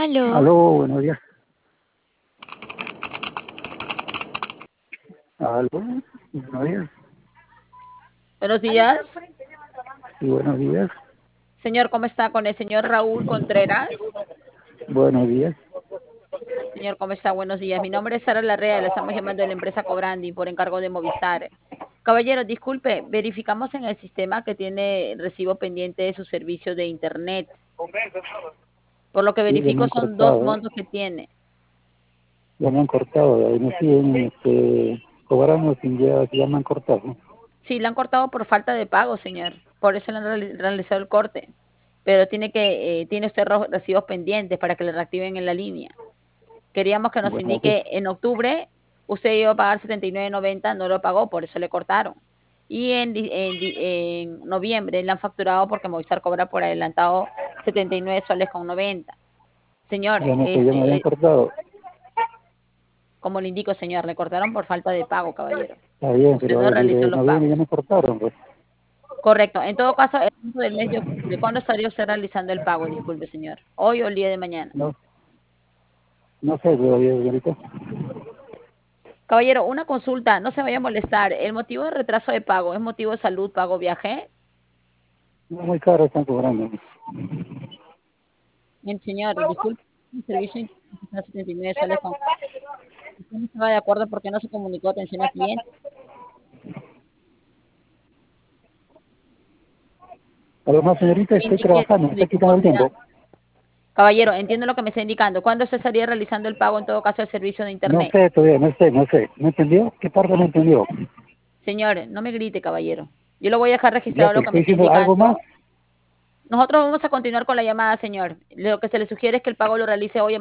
Aló, Aló, buenos días. Aló, buenos días. buenos días. Sí, buenos días. Señor, ¿cómo está? Con el señor Raúl Contreras. Buenos días. Señor, ¿cómo está? Buenos días. Mi nombre es Sara Larrea, le estamos llamando de la empresa Cobrandi por encargo de Movistar. Caballero, disculpe, verificamos en el sistema que tiene recibo pendiente de su servicio de internet. Por lo que Sí, ya me verifico han son dos cortado. montos que tiene. Ya me han cortado. Ahí me siguen cobrando sin ya me han cortado. Sí, le han cortado por falta de pago, señor. Por eso le han realizado el corte. Pero tiene usted recibos pendientes para que le reactiven en la línea. Queríamos que nos Bueno, pues, indique en octubre usted iba a pagar 79.90, no lo pagó, por eso le cortaron. Y en noviembre le han facturado porque Movistar cobra por adelantado 79 soles con 90. Señor, ya no sé, ya me habían cortado. como le indico, señor, le cortaron por falta de pago, caballero. Está bien, Usted pero no realizó desde los noviembre ya pagos. me cortaron, pues. Correcto. En todo caso, el monto del mes de octubre, ¿cuándo estaría usted realizando el pago? Disculpe, señor. ¿Hoy o el día de mañana? No, no sé todavía, señorita. Caballero, una consulta, no se vaya a molestar. ¿El motivo de retraso de pago es motivo de salud, pago viaje? No, muy caro están cobrando. Bien, señor, disculpe, el servicio está a 79 soles con... Usted no estaba de acuerdo porque no se comunicó atención al cliente. Además, señorita, estoy Indique trabajando, me de está quitando el conformidad. tiempo. Caballero, entiendo lo que me está indicando. ¿Cuándo usted estaría realizando el pago en todo caso del servicio de No internet? sé todavía, no sé. ¿No entendió? ¿Qué parte no entendió? Señor, no me grite, caballero. Yo lo voy a dejar Ya, registrado lo pues que me estoy está diciendo algo más. indicando. Nosotros vamos a continuar con la llamada, señor. Lo que se le sugiere es que el pago lo realice hoy